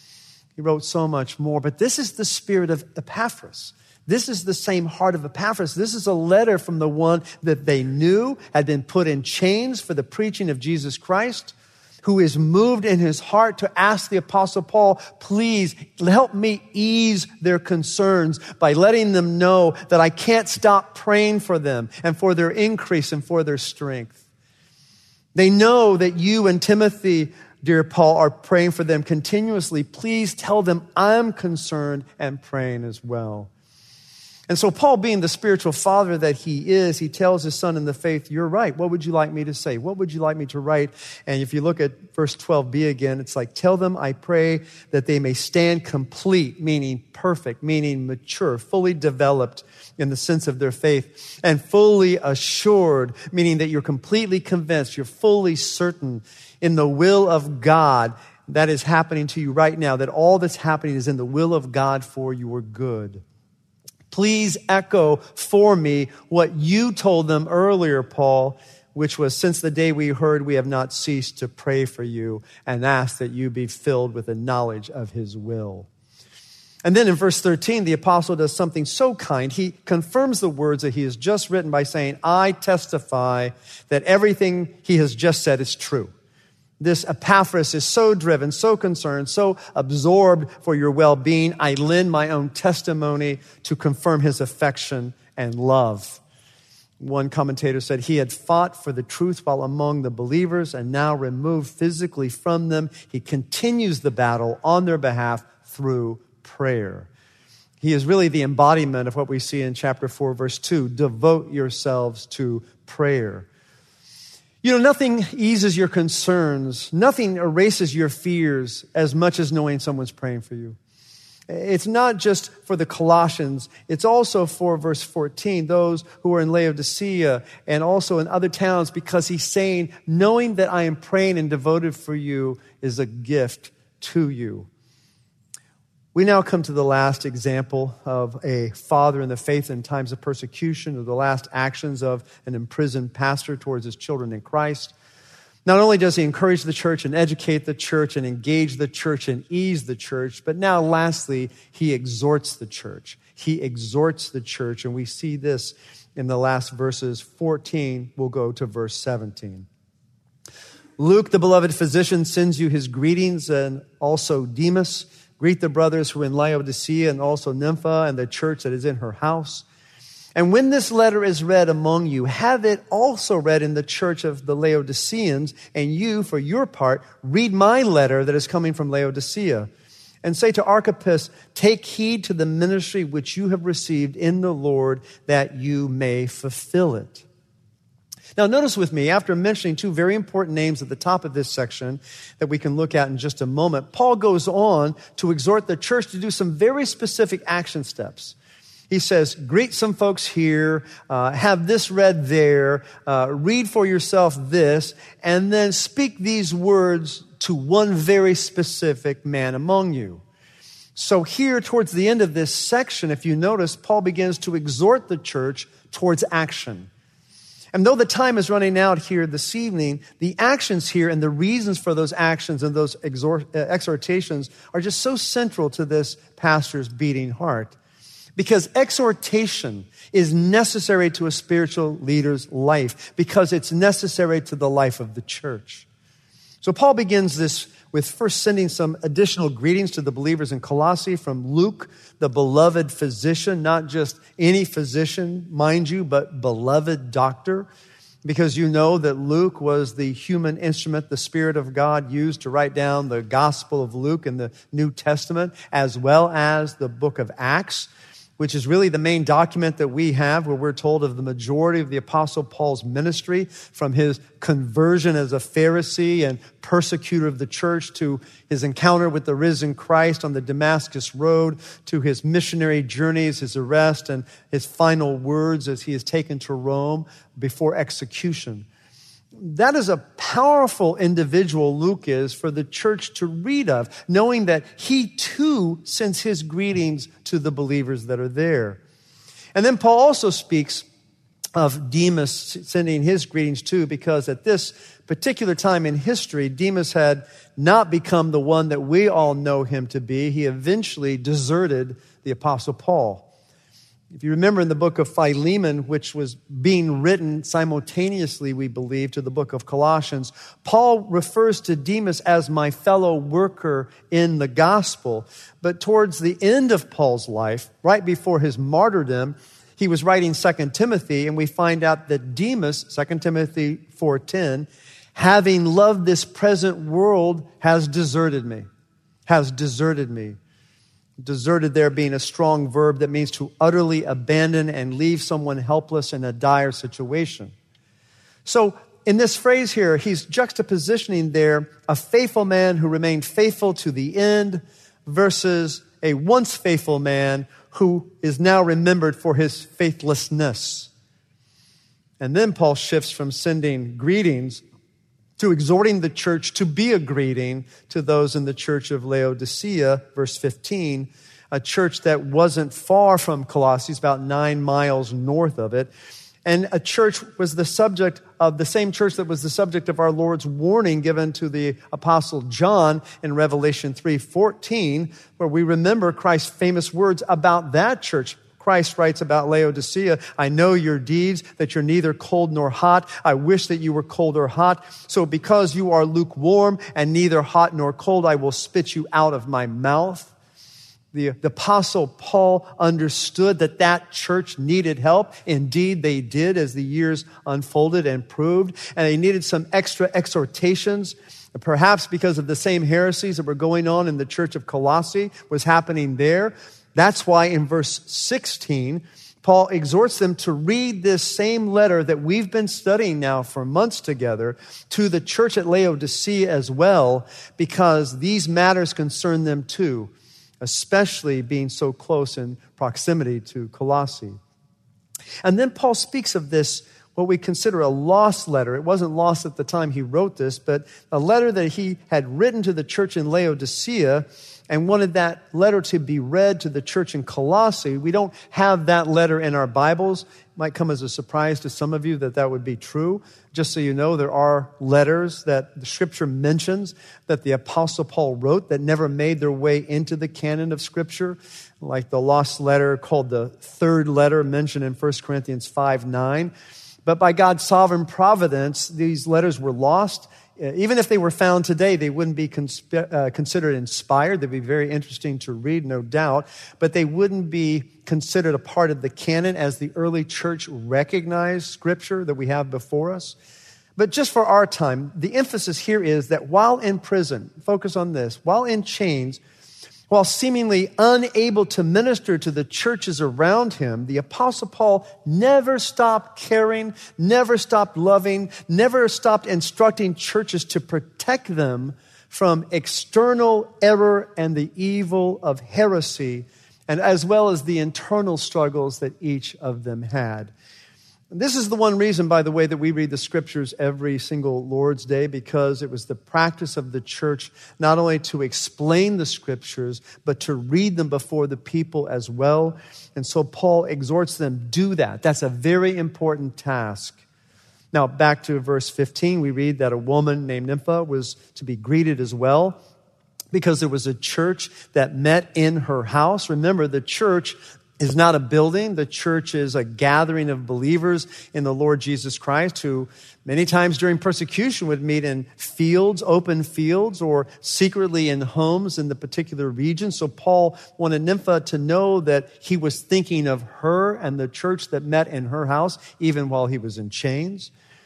He wrote so much more, but this is the spirit of Epaphras. This is the same heart of Epaphras. This is a letter from the one that they knew had been put in chains for the preaching of Jesus Christ, who is moved in his heart to ask the Apostle Paul, please help me ease their concerns by letting them know that I can't stop praying for them and for their increase and for their strength. They know that you and Timothy, dear Paul, are praying for them continuously. Please tell them I'm concerned and praying as well. And so Paul, being the spiritual father that he is, he tells his son in the faith, you're right. What would you like me to say? What would you like me to write? And if you look at verse twelve b again, it's like, tell them I pray that they may stand complete, meaning perfect, meaning mature, fully developed in the sense of their faith, and fully assured, meaning that you're completely convinced, you're fully certain in the will of God that is happening to you right now, that all that's happening is in the will of God for your good. Please echo for me what you told them earlier, Paul, which was, since the day we heard, we have not ceased to pray for you and ask that you be filled with the knowledge of his will. And then in verse thirteen, the apostle does something so kind. He confirms the words that he has just written by saying, I testify that everything he has just said is true. This Epaphras is so driven, so concerned, so absorbed for your well-being. I lend my own testimony to confirm his affection and love. One commentator said he had fought for the truth while among the believers and now removed physically from them. He continues the battle on their behalf through prayer. He is really the embodiment of what we see in chapter four, verse two. Devote yourselves to prayer. You know, nothing eases your concerns. Nothing erases your fears as much as knowing someone's praying for you. It's not just for the Colossians. It's also for, verse fourteen, those who are in Laodicea and also in other towns, because he's saying, knowing that I am praying and devoted for you is a gift to you. We now come to the last example of a father in the faith in times of persecution, or the last actions of an imprisoned pastor towards his children in Christ. Not only does he encourage the church and educate the church and engage the church and ease the church, but now lastly, he exhorts the church. He exhorts the church, and we see this in the last verses. fourteen, we'll go to verse seventeen. Luke, the beloved physician, sends you his greetings, and also Demas. Greet the brothers who are in Laodicea and also Nympha and the church that is in her house. And when this letter is read among you, have it also read in the church of the Laodiceans, and you, for your part, read my letter that is coming from Laodicea. And say to Archippus, take heed to the ministry which you have received in the Lord, that you may fulfill it. Now, notice with me, after mentioning two very important names at the top of this section that we can look at in just a moment, Paul goes on to exhort the church to do some very specific action steps. He says, greet some folks here, uh, have this read there, uh, read for yourself this, and then speak these words to one very specific man among you. So here, towards the end of this section, if you notice, Paul begins to exhort the church towards action. And though the time is running out here this evening, the actions here and the reasons for those actions and those exhort, uh, exhortations are just so central to this pastor's beating heart. Because exhortation is necessary to a spiritual leader's life, because it's necessary to the life of the church. So Paul begins this with first sending some additional greetings to the believers in Colossae from Luke, the beloved physician, not just any physician, mind you, but beloved doctor, because you know that Luke was the human instrument the Spirit of God used to write down the Gospel of Luke in the New Testament, as well as the book of Acts. which is really the main document that we have, where we're told of the majority of the Apostle Paul's ministry, from his conversion as a Pharisee and persecutor of the church to his encounter with the risen Christ on the Damascus Road, to his missionary journeys, his arrest, and his final words as he is taken to Rome before execution. That is a powerful individual Luke is for the church to read of, knowing that he too sends his greetings to the believers that are there. And then Paul also speaks of Demas sending his greetings too, because at this particular time in history, Demas had not become the one that we all know him to be. He eventually deserted the Apostle Paul. If you remember in the book of Philemon, which was being written simultaneously, we believe, to the book of Colossians, Paul refers to Demas as my fellow worker in the gospel. But towards the end of Paul's life, right before his martyrdom, he was writing Second Timothy, and we find out that Demas, Second Timothy four ten, having loved this present world, has deserted me, has deserted me. Deserted there being a strong verb that means to utterly abandon and leave someone helpless in a dire situation. So in this phrase here, he's juxtapositioning there a faithful man who remained faithful to the end versus a once faithful man who is now remembered for his faithlessness. And then Paul shifts from sending greetings to exhorting the church to be a greeting to those in the church of Laodicea, verse fifteen, a church that wasn't far from Colossae, about nine miles north of it. And a church was the subject of the same church that was the subject of our Lord's warning given to the Apostle John in Revelation three fourteen, where we remember Christ's famous words about that church. Christ writes about Laodicea, I know your deeds, that you're neither cold nor hot. I wish that you were cold or hot. So because you are lukewarm and neither hot nor cold, I will spit you out of my mouth. The, the Apostle Paul understood that that church needed help. Indeed, they did as the years unfolded and proved. And they needed some extra exhortations, perhaps because of the same heresies that were going on in the church of Colossae was happening there. That's why in verse sixteen, Paul exhorts them to read this same letter that we've been studying now for months together to the church at Laodicea as well, because these matters concern them too, especially being so close in proximity to Colossae. And then Paul speaks of this, what we consider a lost letter. It wasn't lost at the time he wrote this, but a letter that he had written to the church in Laodicea and wanted that letter to be read to the church in Colossae. We don't have that letter in our Bibles. It might come as a surprise to some of you that that would be true. Just so you know, there are letters that the Scripture mentions that the Apostle Paul wrote that never made their way into the canon of Scripture, like the lost letter called the third letter mentioned in First Corinthians five nine. But by God's sovereign providence, these letters were lost. Even if they were found today, they wouldn't be consp- uh, considered inspired. They'd be very interesting to read, no doubt. But they wouldn't be considered a part of the canon as the early church recognized Scripture that we have before us. But just for our time, the emphasis here is that while in prison, focus on this, while in chains, while seemingly unable to minister to the churches around him, the Apostle Paul never stopped caring, never stopped loving, never stopped instructing churches to protect them from external error and the evil of heresy, and as well as the internal struggles that each of them had. This is the one reason, by the way, that we read the Scriptures every single Lord's Day, because it was the practice of the church not only to explain the Scriptures, but to read them before the people as well. And so Paul exhorts them, do that. That's a very important task. Now, back to verse fifteen, we read that a woman named Nympha was to be greeted as well, because there was a church that met in her house. Remember, the church is not a building. The church is a gathering of believers in the Lord Jesus Christ who many times during persecution would meet in fields, open fields, or secretly in homes in the particular region. So Paul wanted Nympha to know that he was thinking of her and the church that met in her house, even while he was in chains.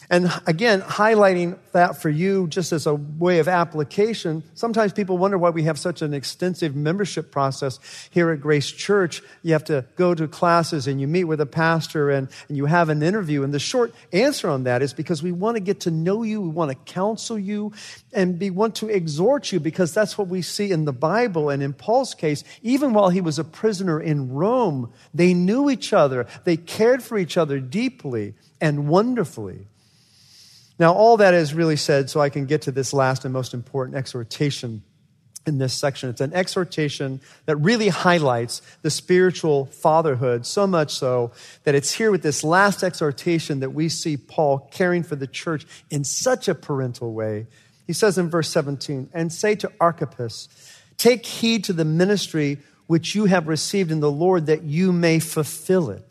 And again, highlighting that for you just as a way of application, sometimes people wonder why we have such an extensive membership process here at Grace Church. You have to go to classes and you meet with a pastor and, and you have an interview. And the short answer on that is because we want to get to know you, we want to counsel you, and we want to exhort you because that's what we see in the Bible. And in Paul's case, even while he was a prisoner in Rome, they knew each other. They cared for each other deeply and wonderfully. Now, all that is really said so I can get to this last and most important exhortation in this section. It's an exhortation that really highlights the spiritual fatherhood, so much so that it's here with this last exhortation that we see Paul caring for the church in such a parental way. He says in verse seventeen, "And say to Archippus, take heed to the ministry which you have received in the Lord, that you may fulfill it."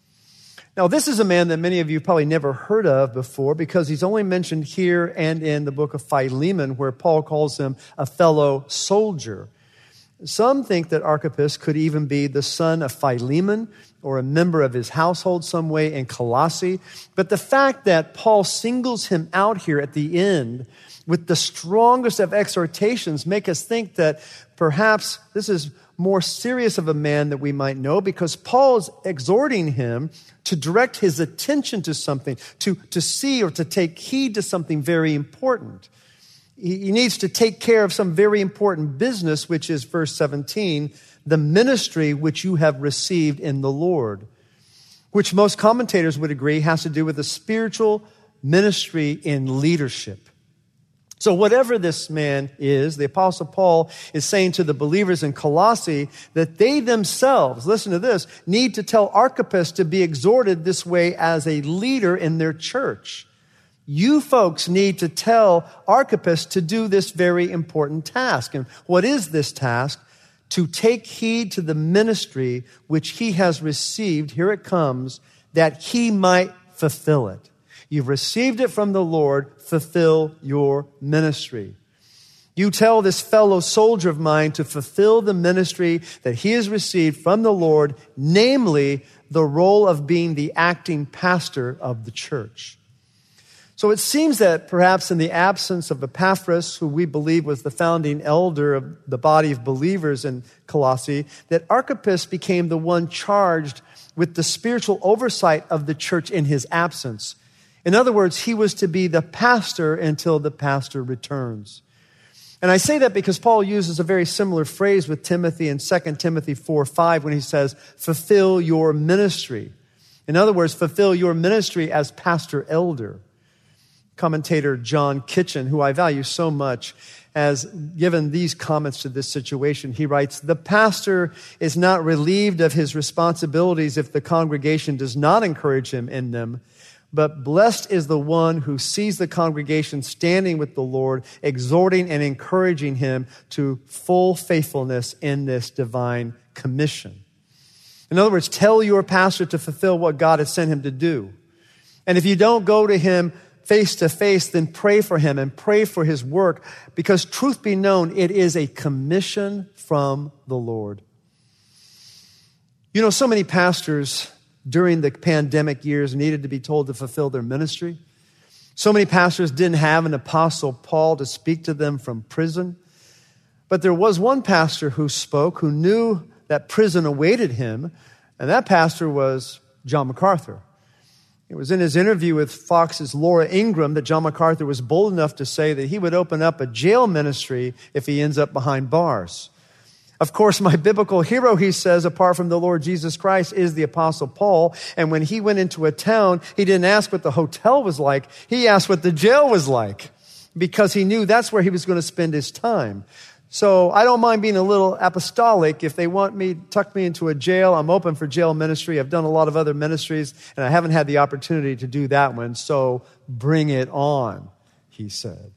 Now, this is a man that many of you probably never heard of before because he's only mentioned here and in the book of Philemon, where Paul calls him a fellow soldier. Some think that Archippus could even be the son of Philemon or a member of his household some way in Colossae. But the fact that Paul singles him out here at the end with the strongest of exhortations make us think that perhaps this is more serious of a man that we might know, because Paul is exhorting him to direct his attention to something, to, to see or to take heed to something very important. He, he needs to take care of some very important business, which is verse seventeen, the ministry which you have received in the Lord, which most commentators would agree has to do with the spiritual ministry in leadership. So whatever this man is, the Apostle Paul is saying to the believers in Colossae that they themselves, listen to this, need to tell Archippus to be exhorted this way as a leader in their church. You folks need to tell Archippus to do this very important task. And what is this task? To take heed to the ministry which he has received, here it comes, that he might fulfill it. You've received it from the Lord, fulfill your ministry. You tell this fellow soldier of mine to fulfill the ministry that he has received from the Lord, namely the role of being the acting pastor of the church. So it seems that perhaps in the absence of Epaphras, who we believe was the founding elder of the body of believers in Colossae, that Archippus became the one charged with the spiritual oversight of the church in his absence. In other words, he was to be the pastor until the pastor returns. And I say that because Paul uses a very similar phrase with Timothy in Second Timothy four five when he says, fulfill your ministry. In other words, fulfill your ministry as pastor elder. Commentator John Kitchen, who I value so much, has given these comments to this situation. He writes, the pastor is not relieved of his responsibilities if the congregation does not encourage him in them. But blessed is the one who sees the congregation standing with the Lord, exhorting and encouraging him to full faithfulness in this divine commission. In other words, tell your pastor to fulfill what God has sent him to do. And if you don't go to him face to face, then pray for him and pray for his work, because truth be known, it is a commission from the Lord. You know, so many pastors during the pandemic years needed to be told to fulfill their ministry. So many pastors didn't have an apostle Paul to speak to them from prison. But there was one pastor who spoke, who knew that prison awaited him, and that pastor was John MacArthur. It was in his interview with Fox's Laura Ingraham that John MacArthur was bold enough to say that he would open up a jail ministry if he ends up behind bars. Of course, my biblical hero, he says, apart from the Lord Jesus Christ, is the Apostle Paul. And when he went into a town, he didn't ask what the hotel was like. He asked what the jail was like, because he knew that's where he was going to spend his time. So I don't mind being a little apostolic. If they want me, tuck me into a jail, I'm open for jail ministry. I've done a lot of other ministries, and I haven't had the opportunity to do that one. So bring it on, he said.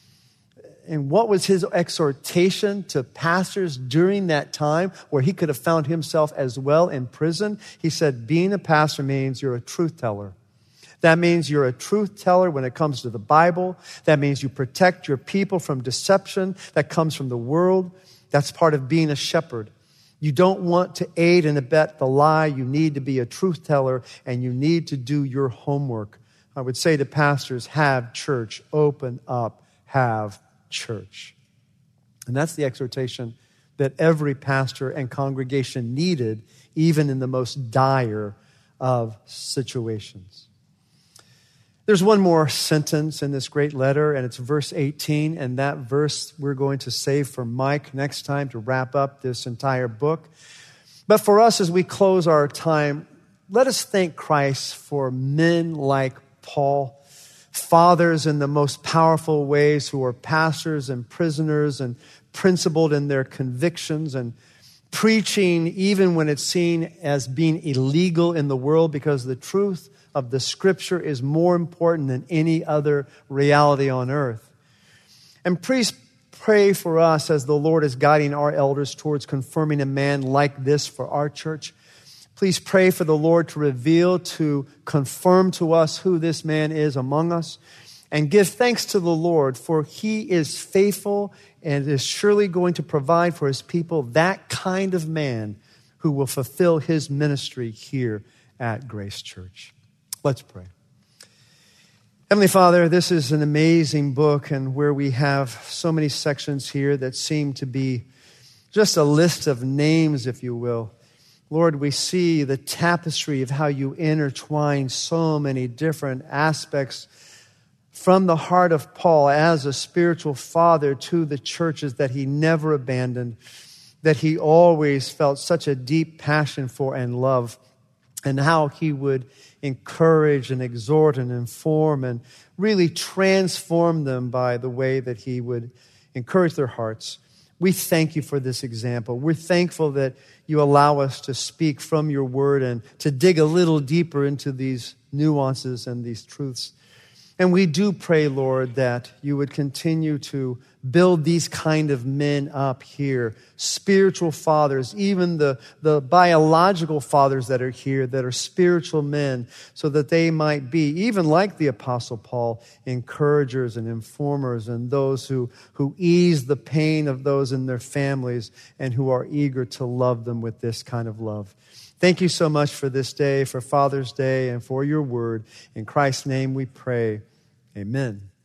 And what was his exhortation to pastors during that time where he could have found himself as well in prison? He said, being a pastor means you're a truth teller. That means you're a truth teller when it comes to the Bible. That means you protect your people from deception that comes from the world. That's part of being a shepherd. You don't want to aid and abet the lie. You need to be a truth teller, and you need to do your homework. I would say to pastors, have church, open up, have church. And that's the exhortation that every pastor and congregation needed, even in the most dire of situations. There's one more sentence in this great letter, and it's verse eighteen, and that verse we're going to save for Mike next time to wrap up this entire book. But for us, as we close our time, let us thank Christ for men like Paul, fathers in the most powerful ways who are pastors and prisoners and principled in their convictions and preaching even when it's seen as being illegal in the world, because the truth of the Scripture is more important than any other reality on earth. And please pray for us as the Lord is guiding our elders towards confirming a man like this for our church. Please pray for the Lord to reveal, to confirm to us who this man is among us. And give thanks to the Lord, for he is faithful and is surely going to provide for his people that kind of man who will fulfill his ministry here at Grace Church. Let's pray. Heavenly Father, this is an amazing book, and where we have so many sections here that seem to be just a list of names, if you will. Lord, we see the tapestry of how you intertwine so many different aspects from the heart of Paul as a spiritual father to the churches that he never abandoned, that he always felt such a deep passion for and love, and how he would encourage and exhort and inform and really transform them by the way that he would encourage their hearts. We thank you for this example. We're thankful that you allow us to speak from your word and to dig a little deeper into these nuances and these truths. And we do pray, Lord, that you would continue to build these kind of men up here, spiritual fathers, even the, the biological fathers that are here, that are spiritual men, so that they might be, even like the Apostle Paul, encouragers and informers, and those who, who ease the pain of those in their families and who are eager to love them with this kind of love. Thank you so much for this day, for Father's Day, and for your word. In Christ's name we pray. Amen.